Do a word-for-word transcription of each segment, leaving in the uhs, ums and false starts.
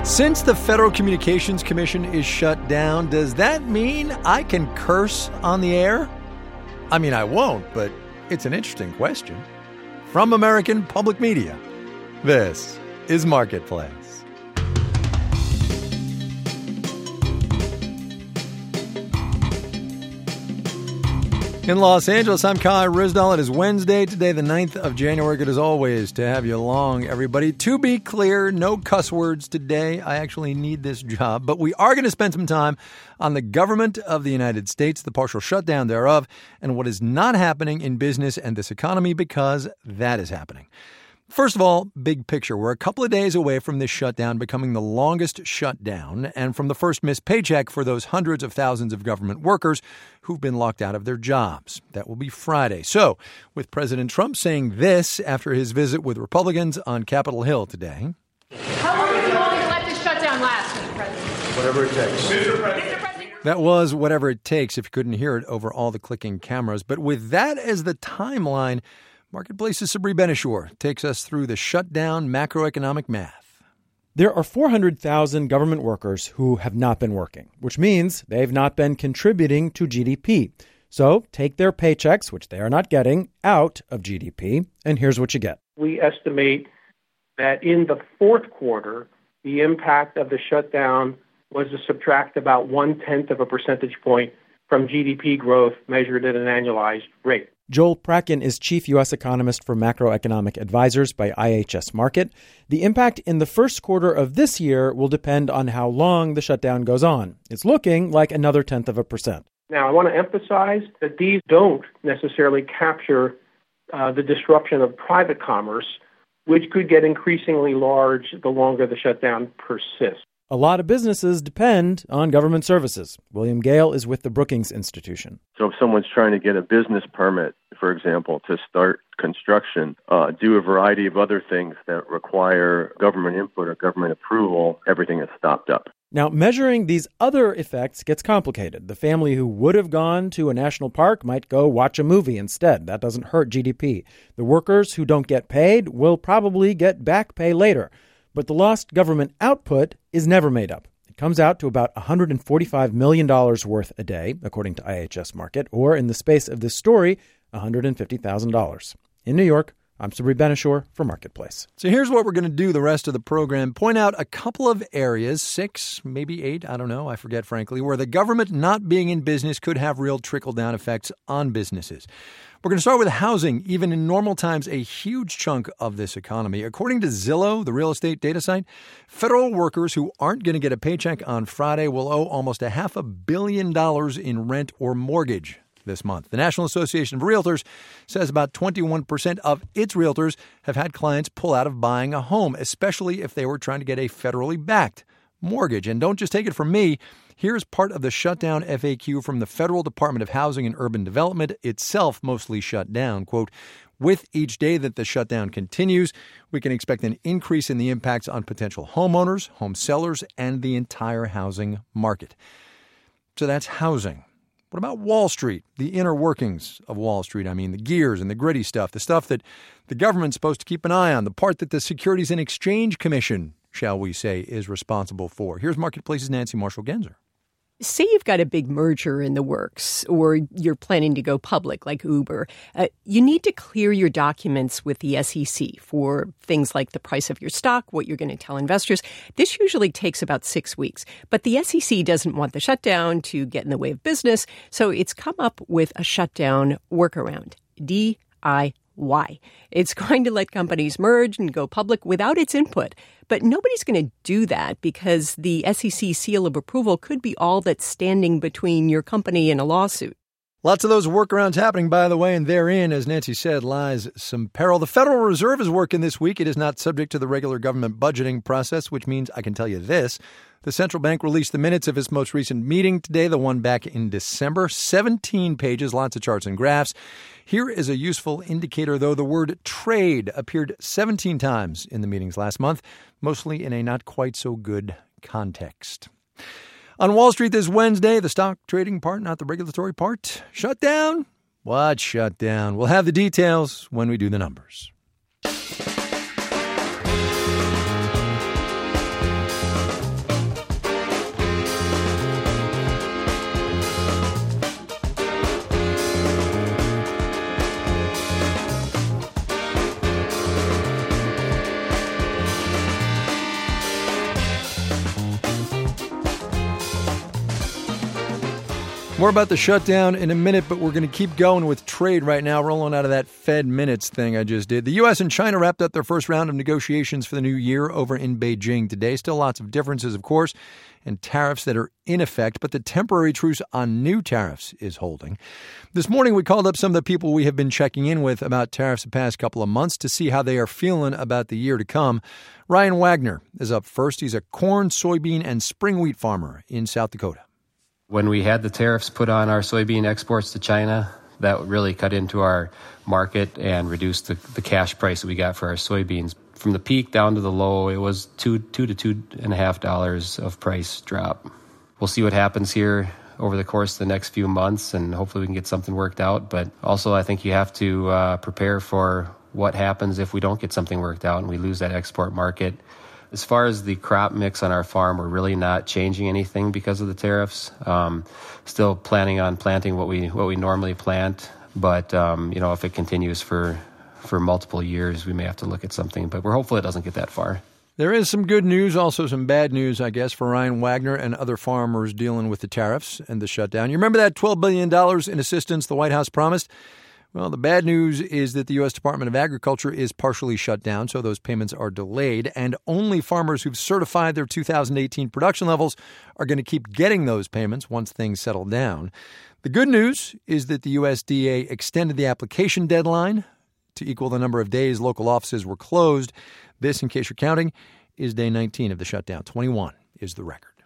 Since the Federal Communications Commission is shut down, does that mean I can curse on the air? I mean, I won't, but it's an interesting question. From American Public Media, this is Marketplace. In Los Angeles, I'm Kai Ryssdal. It is Wednesday, today the ninth of January. Good as always to have you along, everybody. To be clear, no cuss words today. I actually need this job. But we are going to spend some time on the government of the United States, the partial shutdown thereof, and what is not happening in business and this economy, because that is happening. First of all, big picture. We're a couple of days away from this shutdown becoming the longest shutdown and from the first missed paycheck for those hundreds of thousands of government workers who've been locked out of their jobs. That will be Friday. So, with President Trump saying this after his visit with Republicans on Capitol Hill today. How long do you want to let this shutdown last, Mister President? Whatever it takes. Mister President. That was whatever it takes if you couldn't hear it over all the clicking cameras. But with that as the timeline, Marketplace's Sabri Ben-Achour takes us through the shutdown macroeconomic math. There are four hundred thousand government workers who have not been working, which means they've not been contributing to G D P. So take their paychecks, which they are not getting, out of G D P, and here's what you get. We estimate that in the fourth quarter, the impact of the shutdown was to subtract about one-tenth of a percentage point from G D P growth measured at an annualized rate. Joel Prakin is chief U S economist for Macroeconomic Advisors by I H S Markit. The impact in the first quarter of this year will depend on how long the shutdown goes on. It's looking like another tenth of a percent. Now, I want to emphasize that these don't necessarily capture uh, the disruption of private commerce, which could get increasingly large the longer the shutdown persists. A lot of businesses depend on government services. William Gale is with the Brookings Institution. So if someone's trying to get a business permit, for example, to start construction, uh, do a variety of other things that require government input or government approval, everything is stopped up. Now, measuring these other effects gets complicated. The family who would have gone to a national park might go watch a movie instead. That doesn't hurt G D P. The workers who don't get paid will probably get back pay later. But the lost government output is never made up. It comes out to about one hundred forty-five million dollars worth a day, according to I H S Markit, or in the space of this story, one hundred fifty thousand dollars. In New York, I'm Sabri Ben-Achour for Marketplace. So here's what we're going to do the rest of the program. Point out a couple of areas, six, maybe eight, I don't know, I forget frankly, where the government not being in business could have real trickle-down effects on businesses. We're going to start with housing. Even in normal times, a huge chunk of this economy. According to Zillow, the real estate data site, federal workers who aren't going to get a paycheck on Friday will owe almost a half a billion dollars in rent or mortgage this month. The National Association of Realtors says about twenty-one percent of its realtors have had clients pull out of buying a home, especially if they were trying to get a federally backed mortgage. And don't just take it from me. Here's part of the shutdown F A Q from the Federal Department of Housing and Urban Development, itself mostly shut down. Quote, with each day that the shutdown continues, we can expect an increase in the impacts on potential homeowners, home sellers, and the entire housing market. So that's housing. What about Wall Street? The inner workings of Wall Street, I mean, the gears and the gritty stuff, the stuff that the government's supposed to keep an eye on, the part that the Securities and Exchange Commission, shall we say, is responsible for. Here's Marketplace's Nancy Marshall-Genzer. Say you've got a big merger in the works, or you're planning to go public like Uber. Uh, you need to clear your documents with the S E C for things like the price of your stock, what you're going to tell investors. This usually takes about six weeks. But the S E C doesn't want the shutdown to get in the way of business, so it's come up with a shutdown workaround, D I Y. It's going to let companies merge and go public without its input. But nobody's going to do that because the S E C seal of approval could be all that's standing between your company and a lawsuit. Lots of those workarounds happening, by the way, and therein, as Nancy said, lies some peril. The Federal Reserve is working this week. It is not subject to the regular government budgeting process, which means I can tell you this. The central bank released the minutes of its most recent meeting today, the one back in December. seventeen pages, lots of charts and graphs. Here is a useful indicator, though. The word trade appeared seventeen times in the meetings last month, mostly in a not quite so good context. On Wall Street this Wednesday, the stock trading part, not the regulatory part, shut down. What shut down? We'll have the details when we do the numbers. More about the shutdown in a minute, but we're going to keep going with trade right now, rolling out of that Fed minutes thing I just did. The U S and China wrapped up their first round of negotiations for the new year over in Beijing today. Still lots of differences, of course, and tariffs that are in effect, but the temporary truce on new tariffs is holding. This morning, we called up some of the people we have been checking in with about tariffs the past couple of months to see how they are feeling about the year to come. Ryan Wagner is up first. He's a corn, soybean, and spring wheat farmer in South Dakota. When we had the tariffs put on our soybean exports to China, that really cut into our market and reduced the, the cash price that we got for our soybeans. From the peak down to the low, it was two, two to two and a half dollars of price drop. We'll see what happens here over the course of the next few months, and hopefully we can get something worked out. But also, I think you have to uh, prepare for what happens if we don't get something worked out and we lose that export market. As far as the crop mix on our farm, we're really not changing anything because of the tariffs. Um, still planning on planting what we what we normally plant, but um, you know, if it continues for for multiple years, we may have to look at something. But we're hopeful it doesn't get that far. There is some good news, also some bad news, I guess, for Ryan Wagner and other farmers dealing with the tariffs and the shutdown. You remember that twelve billion dollars in assistance the White House promised? Well, the bad news is that the U S Department of Agriculture is partially shut down, so those payments are delayed, and only farmers who've certified their two thousand eighteen production levels are going to keep getting those payments once things settle down. The good news is that the U S D A extended the application deadline to equal the number of days local offices were closed. This, in case you're counting, is day nineteen of the shutdown. twenty-one is the record.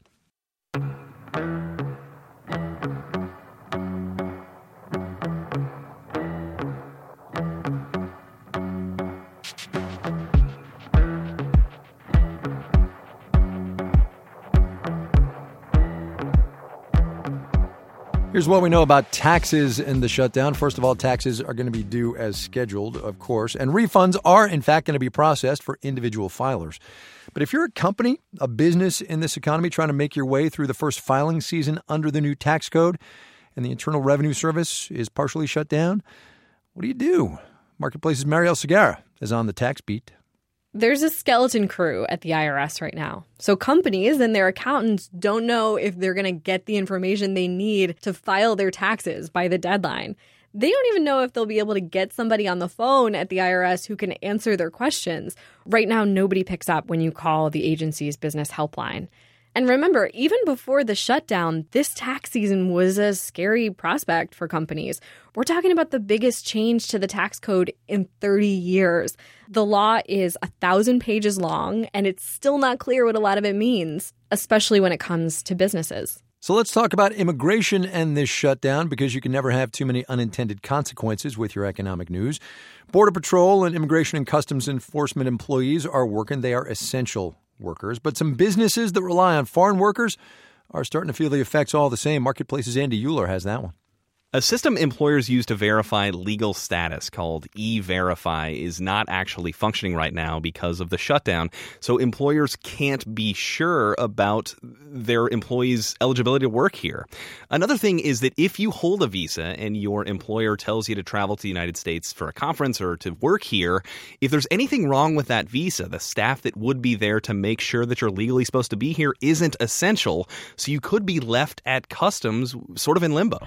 Here's what we know about taxes in the shutdown. First of all, taxes are going to be due as scheduled, of course, and refunds are, in fact, going to be processed for individual filers. But if you're a company, a business in this economy trying to make your way through the first filing season under the new tax code, and the Internal Revenue Service is partially shut down, what do you do? Marketplace's Marielle Segarra is on the tax beat. There's a skeleton crew at the I R S right now. So companies and their accountants don't know if they're going to get the information they need to file their taxes by the deadline. They don't even know if they'll be able to get somebody on the phone at the I R S who can answer their questions. Right now, nobody picks up when you call the agency's business helpline. And remember, even before the shutdown, this tax season was a scary prospect for companies. We're talking about the biggest change to the tax code in thirty years. The law is a thousand pages long, and it's still not clear what a lot of it means, especially when it comes to businesses. So let's talk about immigration and this shutdown, because you can never have too many unintended consequences with your economic news. Border Patrol and Immigration and Customs Enforcement employees are working. They are essential workers. But some businesses that rely on foreign workers are starting to feel the effects all the same. Marketplace's Andy Euler has that one. A system employers use to verify legal status called E-Verify is not actually functioning right now because of the shutdown, so employers can't be sure about their employees' eligibility to work here. Another thing is that if you hold a visa and your employer tells you to travel to the United States for a conference or to work here, if there's anything wrong with that visa, the staff that would be there to make sure that you're legally supposed to be here isn't essential, so you could be left at customs sort of in limbo.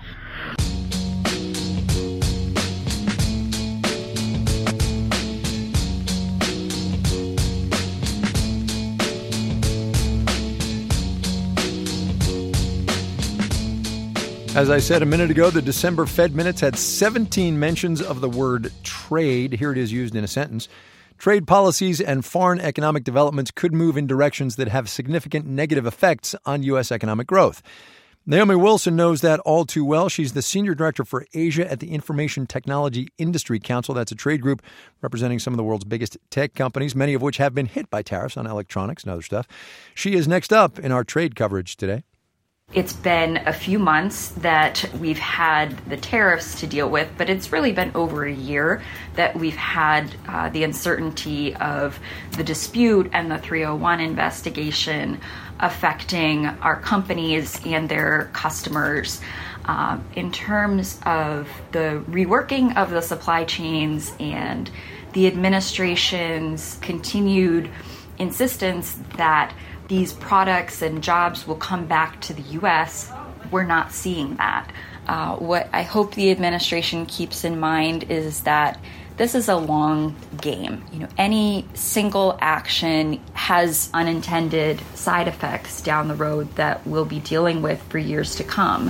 As I said a minute ago, the December Fed minutes had seventeen mentions of the word trade. Here it is used in a sentence. Trade policies and foreign economic developments could move in directions that have significant negative effects on U S economic growth. Naomi Wilson knows that all too well. She's the Senior Director for Asia at the Information Technology Industry Council. That's a trade group representing some of the world's biggest tech companies, many of which have been hit by tariffs on electronics and other stuff. She is next up in our trade coverage today. It's been a few months that we've had the tariffs to deal with, but it's really been over a year that we've had uh, the uncertainty of the dispute and the three oh one investigation affecting our companies and their customers. Uh, in terms of the reworking of the supply chains and the administration's continued insistence that these products and jobs will come back to the U S, we're not seeing that. Uh, what I hope the administration keeps in mind is that this is a long game. You know, any single action has unintended side effects down the road that we'll be dealing with for years to come.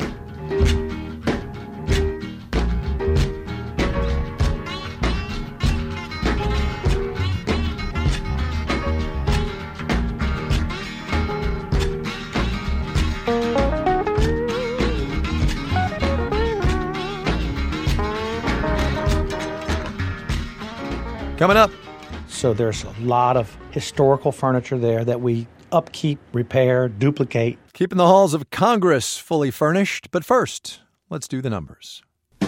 Coming up. So there's a lot of historical furniture there that we upkeep, repair, duplicate. Keeping the halls of Congress fully furnished. But first, let's do the numbers.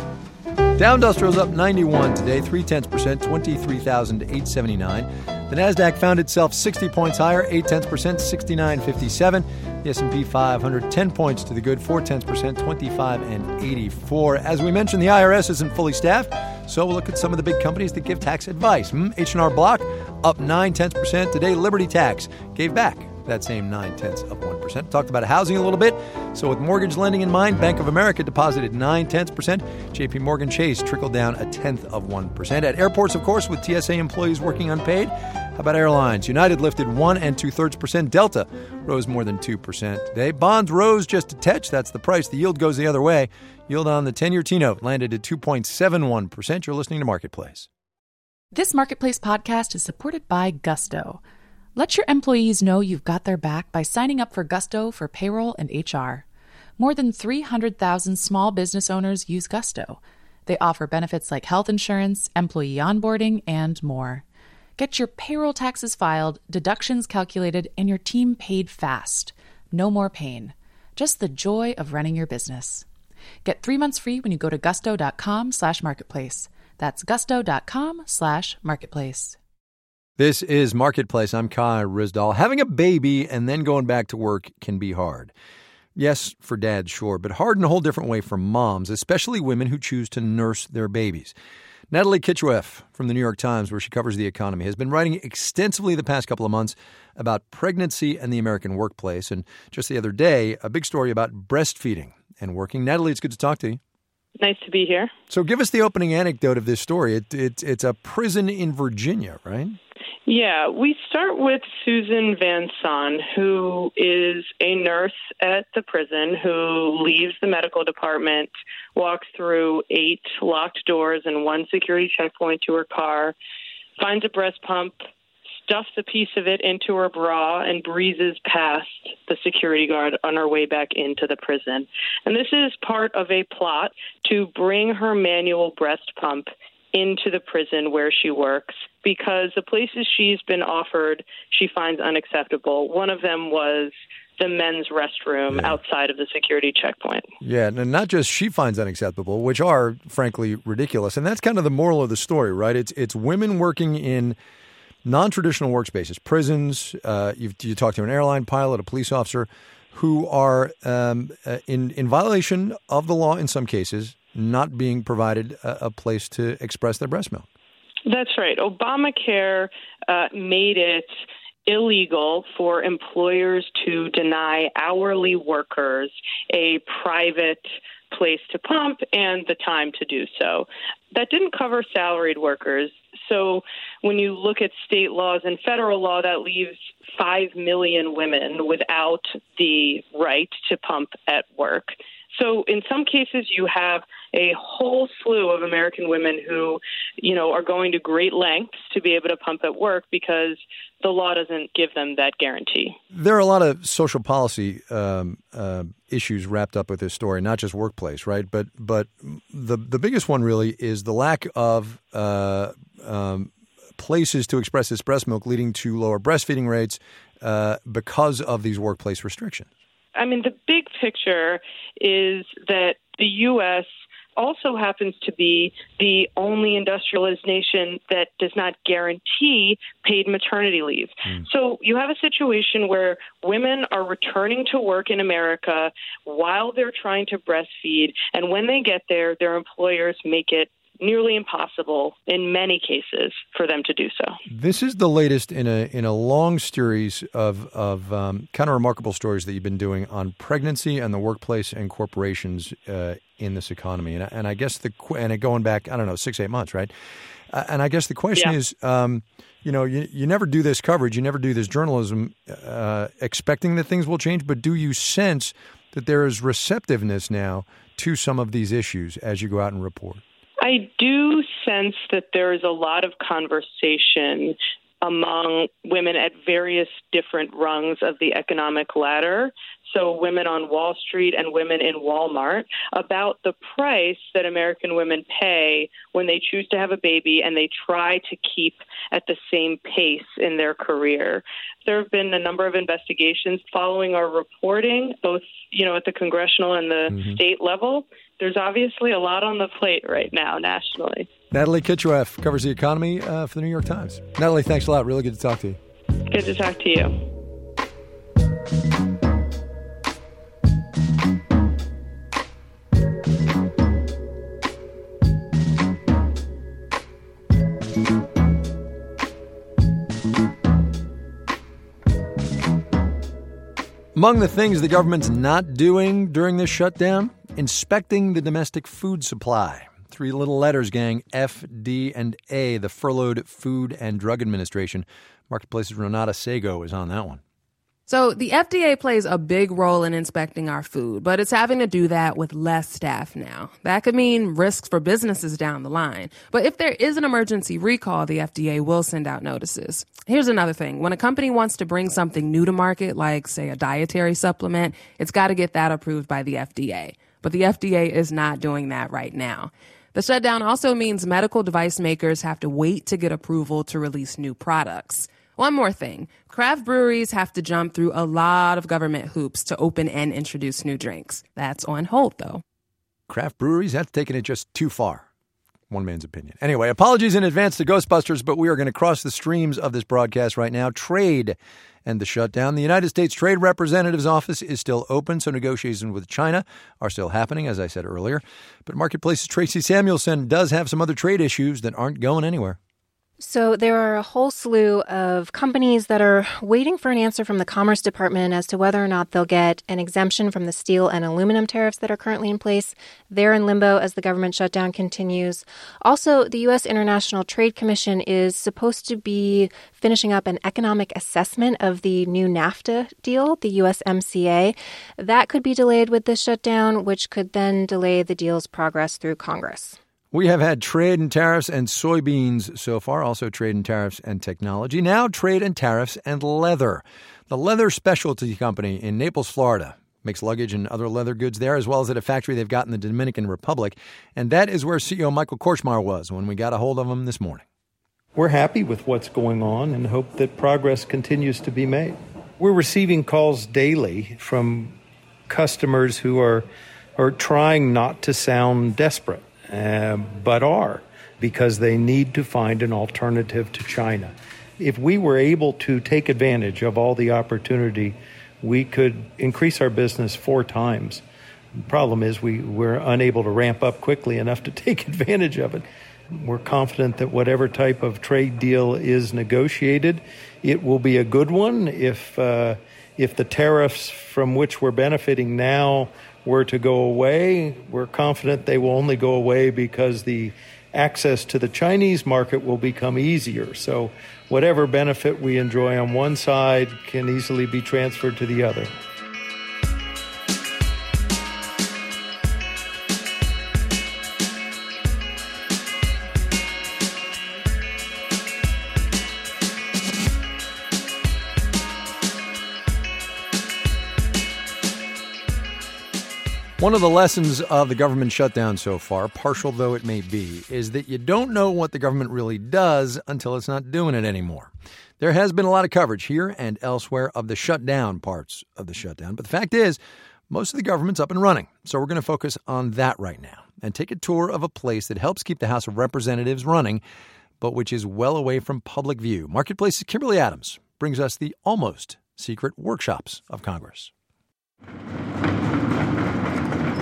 Dow Industrial's up ninety-one today, three tenths percent, twenty-three thousand eight hundred seventy-nine. The Nasdaq found itself sixty points higher, eight tenths percent, sixty-nine fifty-seven. The S and P five hundred, ten points to the good, four tenths percent, twenty-five and eighty-four. As we mentioned, the I R S isn't fully staffed, so we'll look at some of the big companies that give tax advice. Hmm? H and R Block up nine tenths percent today. Liberty Tax gave back that same nine tenths of one percent. Talked about housing a little bit. So with mortgage lending in mind, Bank of America deposited nine tenths percent. J P Morgan Chase trickled down a tenth of one percent. At airports, of course, with T S A employees working unpaid. How about airlines? United lifted one and two thirds percent. Delta rose more than two percent today. Bonds rose just a touch. That's the price. The yield goes the other way. Yield on the ten-year T-note landed at two point seven one percent. You're listening to Marketplace. This Marketplace podcast is supported by Gusto. Let your employees know you've got their back by signing up for Gusto for payroll and H R. More than three hundred thousand small business owners use Gusto. They offer benefits like health insurance, employee onboarding, and more. Get your payroll taxes filed, deductions calculated, and your team paid fast. No more pain. Just the joy of running your business. Get three months free when you go to gusto.com slash marketplace. That's gusto.com slash marketplace. This is Marketplace. I'm Kai Rizdal. Having a baby and then going back to work can be hard. Yes, for dads, sure, but hard in a whole different way for moms, especially women who choose to nurse their babies. Natalie Kitchewef from the New York Times, where she covers the economy, has been writing extensively the past couple of months about pregnancy and the American workplace. And just the other day, a big story about breastfeeding and working. Natalie, it's good to talk to you. Nice to be here. So give us the opening anecdote of this story. It, it, it's a prison in Virginia, right? Yeah, we start with Susan Van Son, who is a nurse at the prison who leaves the medical department, walks through eight locked doors and one security checkpoint to her car, finds a breast pump, stuffs a piece of it into her bra, and breezes past the security guard on her way back into the prison. And this is part of a plot to bring her manual breast pump into the prison where she works, because the places she's been offered she finds unacceptable. One of them was the men's restroom yeah. outside of the security checkpoint. Yeah, and not just she finds unacceptable, which are, frankly, ridiculous. And that's kind of the moral of the story, right? It's it's women working in non-traditional workspaces, prisons. Uh, you've, you talk to an airline pilot, a police officer, who are um, uh, in, in violation of the law in some cases, not being provided a, a place to express their breast milk. That's right. Obamacare uh, made it illegal for employers to deny hourly workers a private place to pump and the time to do so. That didn't cover salaried workers. So when you look at state laws and federal law, that leaves five million women without the right to pump at work. So in some cases, you have a whole slew of American women who, you know, are going to great lengths to be able to pump at work because the law doesn't give them that guarantee. There are a lot of social policy um, uh, issues wrapped up with this story, not just workplace, right? But but the the biggest one really is the lack of uh, um, places to express this breast milk, leading to lower breastfeeding rates uh, because of these workplace restrictions. I mean, the big picture is that the U S also happens to be the only industrialized nation that does not guarantee paid maternity leave. Mm. So you have a situation where women are returning to work in America while they're trying to breastfeed, and when they get there, their employers make it nearly impossible in many cases for them to do so. This is the latest in a in a long series of of um, kind of remarkable stories that you've been doing on pregnancy and the workplace and corporations uh, in this economy. And, and I guess the and it going back, I don't know, six eight months, right? Uh, and I guess the question yeah. is, um, you know, you you never do this coverage, you never do this journalism, uh, expecting that things will change. But do you sense that there is receptiveness now to some of these issues as you go out and report? I do sense that there is a lot of conversation among women at various different rungs of the economic ladder. So women on Wall Street and women in Walmart about the price that American women pay when they choose to have a baby and they try to keep at the same pace in their career. There have been a number of investigations following our reporting, both, you know, at the congressional and the mm-hmm. state level. There's obviously a lot on the plate right now nationally. Natalie Kitchewef covers the economy uh, for the New York Times. Natalie, thanks a lot. Really good to talk to you. Good to talk to you. Among the things the government's not doing during this shutdown, inspecting the domestic food supply. Three little letters, gang, F, D, and A, the Furloughed Food and Drug Administration. Marketplace's Renata Sago is on that one. So the F D A plays a big role in inspecting our food, but it's having to do that with less staff now. That could mean risks for businesses down the line. But if there is an emergency recall, the F D A will send out notices. Here's another thing. When a company wants to bring something new to market, like, say, a dietary supplement, it's got to get that approved by the F D A. But the F D A is not doing that right now. The shutdown also means medical device makers have to wait to get approval to release new products. One more thing. Craft breweries have to jump through a lot of government hoops to open and introduce new drinks. That's on hold, though. Craft breweries, that's taking it just too far. One man's opinion. Anyway, apologies in advance to Ghostbusters, but we are going to cross the streams of this broadcast right now. Trade and the shutdown. The United States Trade Representative's office is still open, so negotiations with China are still happening, as I said earlier. But Marketplace's Tracy Samuelson does have some other trade issues that aren't going anywhere. So there are a whole slew of companies that are waiting for an answer from the Commerce Department as to whether or not they'll get an exemption from the steel and aluminum tariffs that are currently in place. They're in limbo as the government shutdown continues. Also, the U S International Trade Commission is supposed to be finishing up an economic assessment of the new NAFTA deal, the U S M C A. That could be delayed with this shutdown, which could then delay the deal's progress through Congress. We have had trade and tariffs and soybeans so far, also trade and tariffs and technology. Now trade and tariffs and leather. The Leather Specialty Company in Naples, Florida, makes luggage and other leather goods there, as well as at a factory they've got in the Dominican Republic. And that is where C E O Michael Korchmar was when we got a hold of him this morning. We're happy with what's going on and hope that progress continues to be made. We're receiving calls daily from customers who are, are trying not to sound desperate. Uh, but are, because they need to find an alternative to China. If we were able to take advantage of all the opportunity, we could increase our business four times. The problem is we, we're unable to ramp up quickly enough to take advantage of it. We're confident that whatever type of trade deal is negotiated, it will be a good one. If, uh, if the tariffs from which we're benefiting now were to go away, we're confident they will only go away because the access to the Chinese market will become easier. So whatever benefit we enjoy on one side can easily be transferred to the other. One of the lessons of the government shutdown so far, partial though it may be, is that you don't know what the government really does until it's not doing it anymore. There has been a lot of coverage here and elsewhere of the shutdown parts of the shutdown, but the fact is, most of the government's up and running. So we're going to focus on that right now and take a tour of a place that helps keep the House of Representatives running, but which is well away from public view. Marketplace's Kimberly Adams brings us the almost secret workshops of Congress.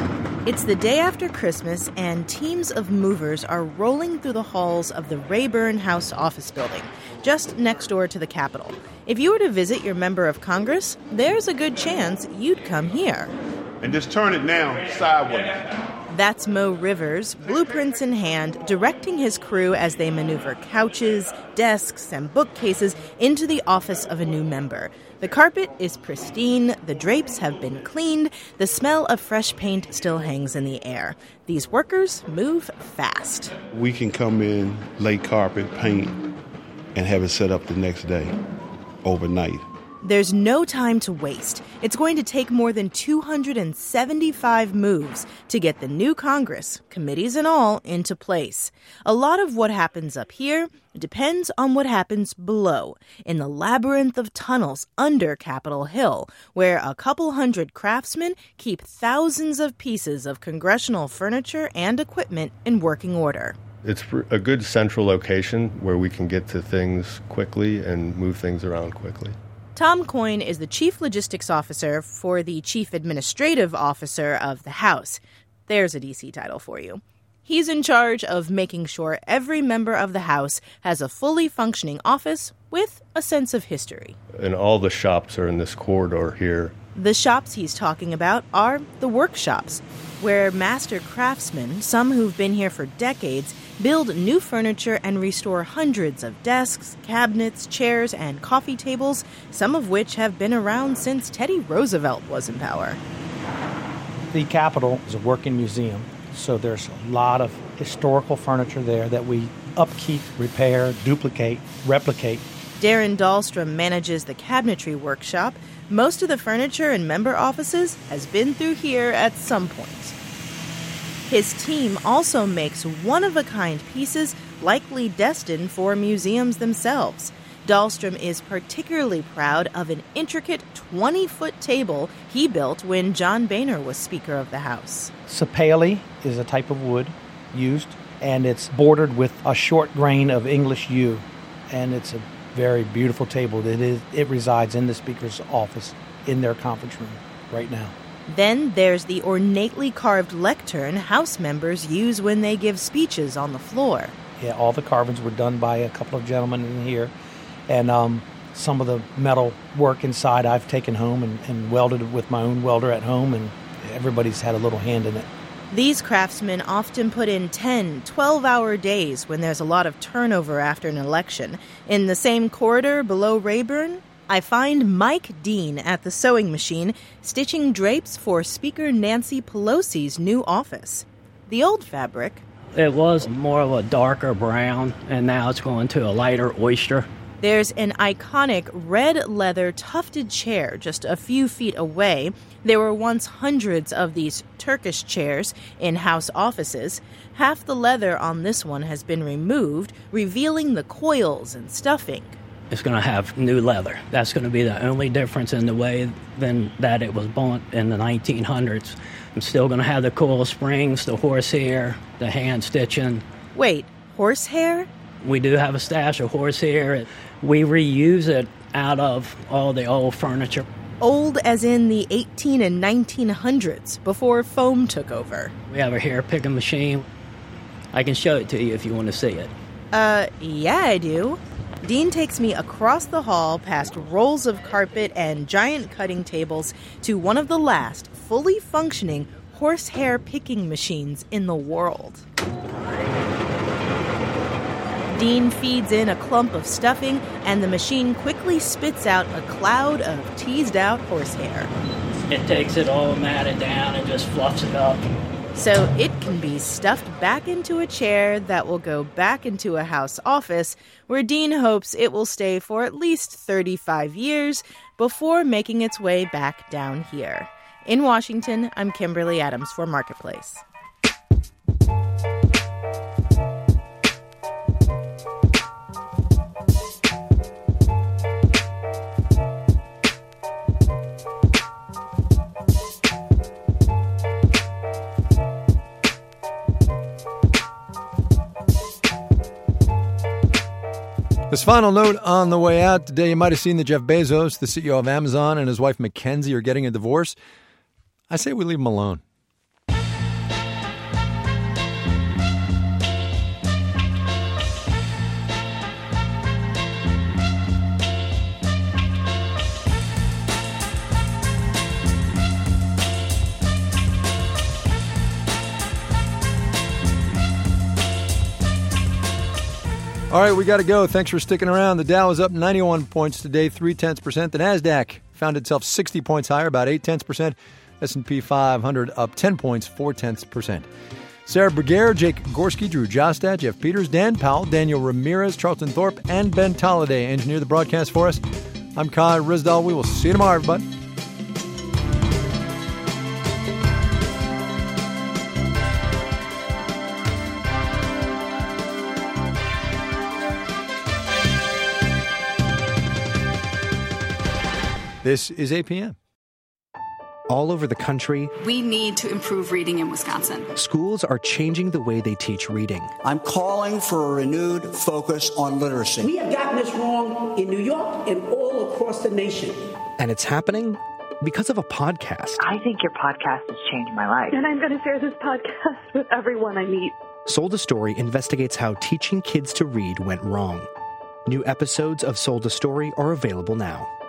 It's the day after Christmas, and teams of movers are rolling through the halls of the Rayburn House office building, just next door to the Capitol. If you were to visit your member of Congress, there's a good chance you'd come here. And just turn it now sideways. That's Mo Rivers, blueprints in hand, directing his crew as they maneuver couches, desks, and bookcases into the office of a new member. The carpet is pristine, the drapes have been cleaned, the smell of fresh paint still hangs in the air. These workers move fast. We can come in, lay carpet, paint, and have it set up the next day, overnight. There's no time to waste. It's going to take more than two hundred seventy-five moves to get the new Congress, committees and all, into place. A lot of what happens up here depends on what happens below, in the labyrinth of tunnels under Capitol Hill, where a couple hundred craftsmen keep thousands of pieces of congressional furniture and equipment in working order. It's a good central location where we can get to things quickly and move things around quickly. Tom Coyne is the Chief Logistics Officer for the Chief Administrative Officer of the House. There's a D C title for you. He's in charge of making sure every member of the House has a fully functioning office with a sense of history. And all the shops are in this corridor here. The shops he's talking about are the workshops, where master craftsmen, some who've been here for decades, build new furniture and restore hundreds of desks, cabinets, chairs, and coffee tables, some of which have been around since Teddy Roosevelt was in power. The Capitol is a working museum, so there's a lot of historical furniture there that we upkeep, repair, duplicate, replicate. Darren Dahlstrom manages the cabinetry workshop. Most of the furniture in member offices has been through here at some point. His team also makes one-of-a-kind pieces likely destined for museums themselves. Dahlstrom is particularly proud of an intricate twenty-foot table he built when John Boehner was Speaker of the House. Sapele is a type of wood used, and it's bordered with a short grain of English yew, and it's a very beautiful table. It is. It resides in the Speaker's office in their conference room right now. Then there's the ornately carved lectern House members use when they give speeches on the floor. Yeah, all the carvings were done by a couple of gentlemen in here, and um, some of the metal work inside I've taken home and, and welded it with my own welder at home, and everybody's had a little hand in it. These craftsmen often put in ten, twelve-hour days when there's a lot of turnover after an election. In the same corridor below Rayburn, I find Mike Dean at the sewing machine stitching drapes for Speaker Nancy Pelosi's new office. The old fabric... It was more of a darker brown, and now it's going to a lighter oyster. There's an iconic red leather tufted chair just a few feet away. There were once hundreds of these Turkish chairs in House offices. Half the leather on this one has been removed, revealing the coils and stuffing. It's going to have new leather. That's going to be the only difference in the way than that it was built in the nineteen hundreds. It's still going to have the coil springs, the horsehair, the hand stitching. Wait, horsehair? We do have a stash of horsehair. We reuse it out of all the old furniture. Old as in the eighteen and nineteen hundreds, before foam took over. We have a hair picking machine. I can show it to you if you want to see it. Uh, yeah, I do. Dean takes me across the hall past rolls of carpet and giant cutting tables to one of the last fully functioning horsehair picking machines in the world. Dean feeds in a clump of stuffing, and the machine quickly spits out a cloud of teased-out horsehair. It takes it all matted down and just fluffs it up. So it can be stuffed back into a chair that will go back into a House office, where Dean hopes it will stay for at least thirty-five years before making its way back down here. In Washington, I'm Kimberly Adams for Marketplace. This final note on the way out today, you might have seen that Jeff Bezos, the C E O of Amazon, and his wife Mackenzie are getting a divorce. I say we leave them alone. All right, we got to go. Thanks for sticking around. The Dow is up ninety-one points today, three-tenths percent. The NASDAQ found itself sixty points higher, about eight-tenths percent. S and P five hundred up ten points, four-tenths percent. Sarah Berger, Jake Gorski, Drew Jostad, Jeff Peters, Dan Powell, Daniel Ramirez, Charlton Thorpe, and Ben Tolliday engineer the broadcast for us. I'm Kai Rizdal. We will see you tomorrow, everybody. This is A P M. All over the country, we need to improve reading in Wisconsin. Schools are changing the way they teach reading. I'm calling for a renewed focus on literacy. We have gotten this wrong in New York and all across the nation. And it's happening because of a podcast. I think your podcast has changed my life. And I'm going to share this podcast with everyone I meet. Sold a Story investigates how teaching kids to read went wrong. New episodes of Sold a Story are available now.